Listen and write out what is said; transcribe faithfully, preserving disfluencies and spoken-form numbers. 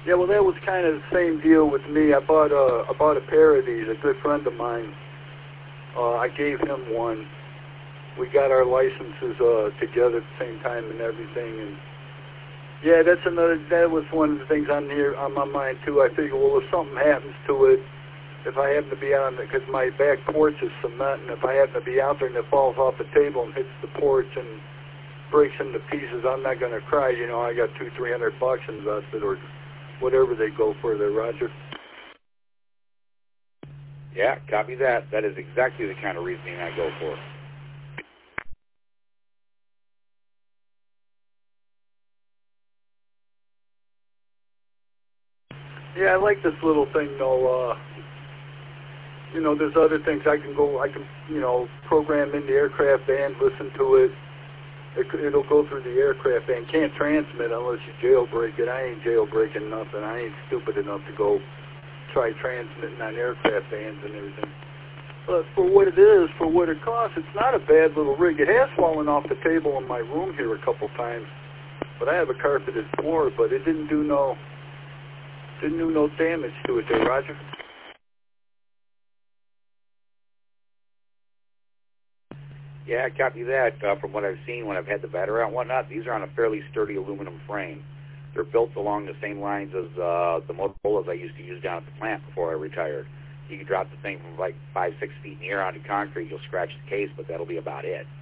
Yeah, well, that was kind of the same deal with me. I bought a, I bought a pair of these. A good friend of mine, uh, I gave him one. We got our licenses uh, together at the same time and everything. And yeah, that's another. That was one of the things on here on my mind too. I figure, well, if something happens to it, if I happen to be out on the, because my back porch is cement, and if I happen to be out there and it falls off the table and hits the porch and breaks into pieces, I'm not going to cry. You know, I got two, three hundred bucks invested or whatever they go for there, Roger. Yeah, copy that. That is exactly the kind of reasoning I go for. Yeah, I like this little thing though. Uh, you know, there's other things I can go, I can, you know, program in the aircraft band, listen to it. it it'll go through the aircraft band. Can't transmit unless you jailbreak it. I ain't jailbreaking nothing. I ain't stupid enough to go try transmitting on aircraft bands and everything. But for what it is, for what it costs, it's not a bad little rig. It has fallen off the table in my room here a couple times, but I have a carpeted floor, but it didn't do no, didn't do no damage to it there, Roger. Yeah, copy that. Uh, from what I've seen when I've had the battery out and whatnot, these are on a fairly sturdy aluminum frame. They're built along the same lines as uh, the Motoras I used to use down at the plant before I retired. You can drop the thing from like five, six feet in the air onto concrete, you'll scratch the case, but that'll be about it.